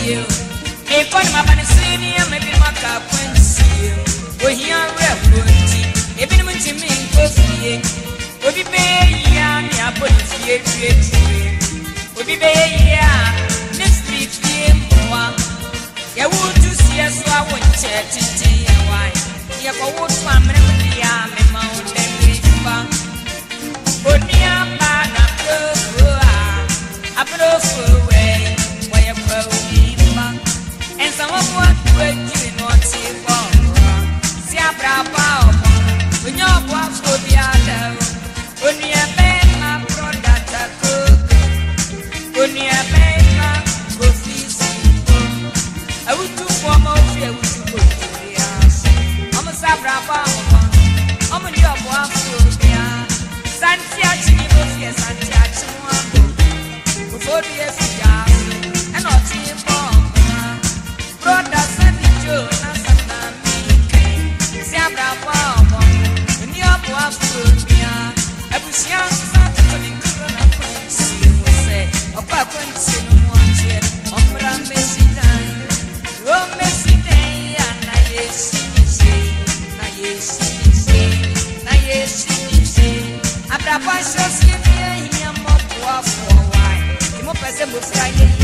you. If I'm a Panasini, maybe my cup when see you. We're here, refuge. If I'm in Jimmy, coffee. We'll be paying, yeah, put it here. We'll be paying, this street game. Ya wutu siya so a wonche titi ya wai ya ko wutu amre mudi ya me ma o te mifa onia ba na pro a pro fo we wa ya ko mifa en sa wo ko we ji no ti bo si abra pa o onyo bo afo bi ada onia be ma pro data ko onia be ma ko I would do for more fear with you. I'm a Sabraba, I'm a job one for me. Santiago, Santiago, before the FDR, and not in bomb. Brother Sandy Joe, Sabraba, and your boy for me. I was young, something good and I see you say, a papa and say, one chair, I'm a messy time. Oh, Messi Day, and I yes, Abrapa, so see me, I'm up for a while. You must have a Friday.